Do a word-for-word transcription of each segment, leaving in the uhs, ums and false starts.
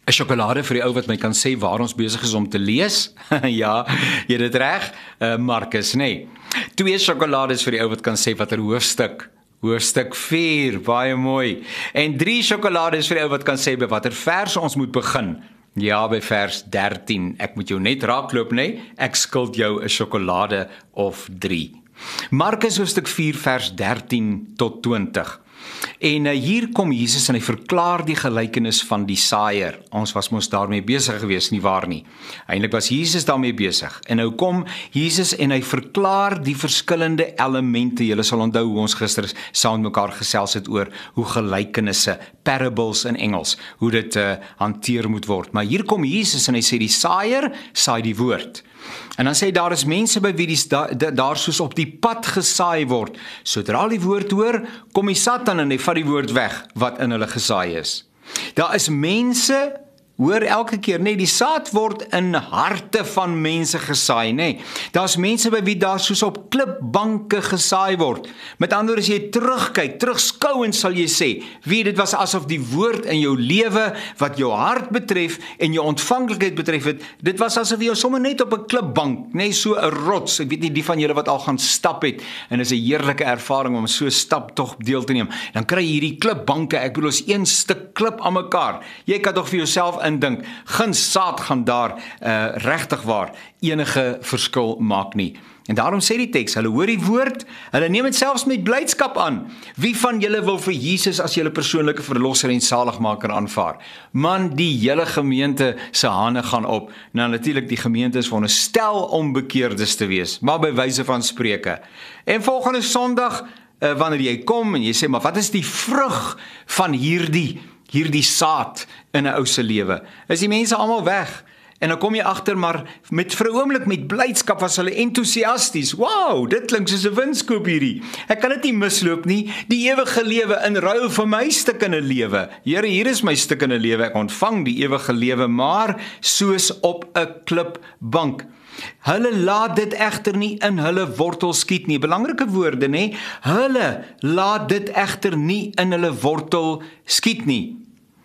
'n sjokolade vir die ou wat my kan sê waar ons besig is om te lees. Ja, jy het dit reg, uh, Marcus, nê. Nee. Twee sjokolades vir die ou wat kan sê watter hoofstuk. Hoofstuk vier, baie mooi. En drie sjokolades vir die ou wat kan sê by watter vers ons moet begin. Ja, by vers dertien. Ek moet jou net raakloop, nê? Nee? Ek skuld jou 'n sjokolade of drie. Markus hoofstuk vier vers dertien tot twintig. En uh, hier kom Jesus en hy verklaar die gelykenis van die saaier. Ons was mos daarmee besig gewees, nie waar nie? Eintlik was Jesus daarmee besig. En nou kom Jesus en hy verklaar die verskillende elemente. Julle sal onthou hoe ons gister saam met mekaar gesels het oor hoe gelykenisse, parables in Engels, hoe dit uh, hanteer moet word. Maar hier kom Jesus en hy sê die saaier saai die woord. En dan sê hy, daar is mense by wie die da, da, daar soos op die pad gesaai word. Sodra die woord hoor, kom die Satan en hy vat die woord weg wat in hulle gesaai is. Daar is mense, hoor elke keer, nee, die saad word in harte van mense gesaai, nee. Daar's mense by wie daar soos op klipbanke gesaai word. Met ander woorde, as jy terugkyk, terugskouend sal jy sê, wie dit was asof die woord in jou lewe, wat jou hart betref en jou ontvanklikheid betref het, dit was asof jy sommer net op 'n klipbank, nee, so 'n rots, ek weet nie die van julle wat al gaan stap het, en is 'n heerlike ervaring om so 'n stap tog deel te neem, dan kry jy hierdie klipbanke, ek bedoel, is een stuk klip aan mekaar, jy kan tog vir jouself indink, geen saad gaan daar uh, regtig waar enige verskil maak nie. En daarom sê die teks, hulle hoor die woord, hulle neem dit selfs met blydskap aan. Wie van julle wil vir Jesus as julle persoonlike verlosser en saligmaker aanvaar? Man, die hele gemeente se hande gaan op. Nou natuurlik, die gemeente is veronderstel om bekeerdes te wees, maar by wyse van spreuke. En volgende Sondag, uh, wanneer jy kom en jy sê, maar wat is die vrug van hierdie hierdie saad in 'n ou se lewe? Is die mense almal weg? En dan kom jy agter, maar met vir 'n oomblik met blydskap was hulle entoesiasties. Wow, dit klink soos 'n winskoop hierdie. Ek kan dit nie misloop nie. Die ewige lewe in ruil vir my stukkende lewe. Here, hier is my stukkende lewe. Ek ontvang die ewige lewe, maar soos op 'n klipbank. Hulle laat dit egter nie in hulle wortel skiet nie. Belangrike woorde, nê? Hulle laat dit egter nie in hulle wortel skiet nie.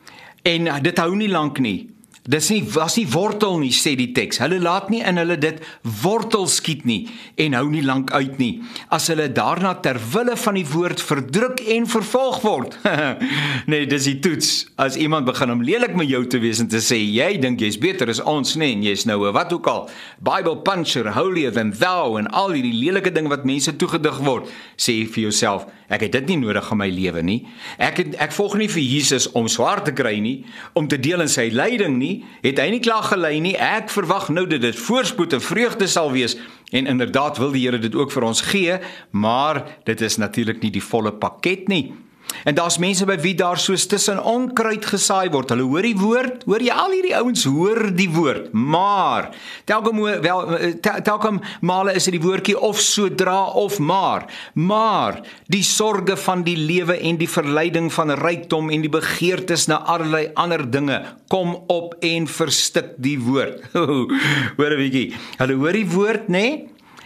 En dit hou nie lank nie. Dis nie, was nie wortel nie, sê die teks. Hulle laat nie in hulle dit wortel skiet nie en hou nie lank uit nie. As hulle daarna ter wille van die woord verdruk en vervolg word. Nee, dis die toets. As iemand begin om lelik met jou te wees en te sê, jy dink jy's beter as ons, nee, en jy's nou 'n wat ook al, Bible puncher, holier than thou, en al hierdie lelike ding wat mense toegedig word, sê vir jouself, ek het dit nie nodig in my lewe nie. Ek, het, ek volg nie vir Jesus om swaar te kry nie, om te deel in sy lyding nie, het hy nie klaar gelei nie, ek verwag nou dat dit voorspoed en vreugde sal wees, en inderdaad wil die Here dit ook vir ons gee, maar dit is natuurlik nie die volle pakket nie. En daar's mense by wie daar soos tussen onkruid gesaai word. Hulle hoor die woord, hoor jy, al hierdie ouens hoor die woord, maar telke, wel, telke male is dit die woordjie of sodra of maar, maar die sorge van die lewe en die verleiding van rykdom en die begeertes na allerlei ander dinge kom op en verstik die woord. Hoor 'n bietjie, hulle hoor die woord, nê? Nee?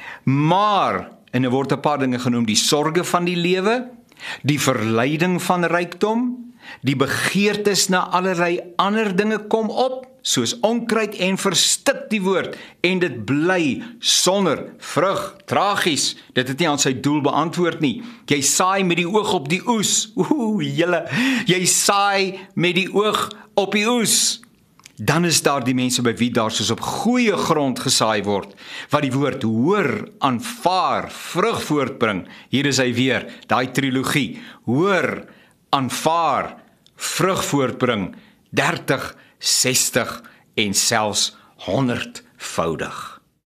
Maar, en er word 'n paar dinge genoem, die sorge van die lewe, die verleiding van rykdom, die begeertes na allerlei ander dinge kom op, soos onkruid en verstik die woord, en dit bly sonder vrug, tragies, dit het nie aan sy doel beantwoord nie. Jy saai met die oog op die oes, oeh, julle, jy saai met die oog op die oes. Dan is daar die mense by wie daar soos op goeie grond gesaai word, wat die woord hoor, aanvaar, vrug voortbring. Hier is hy weer, daai trilogie, hoor, aanvaar, vrug voortbring, dertig, sestig en selfs honderdvoudig.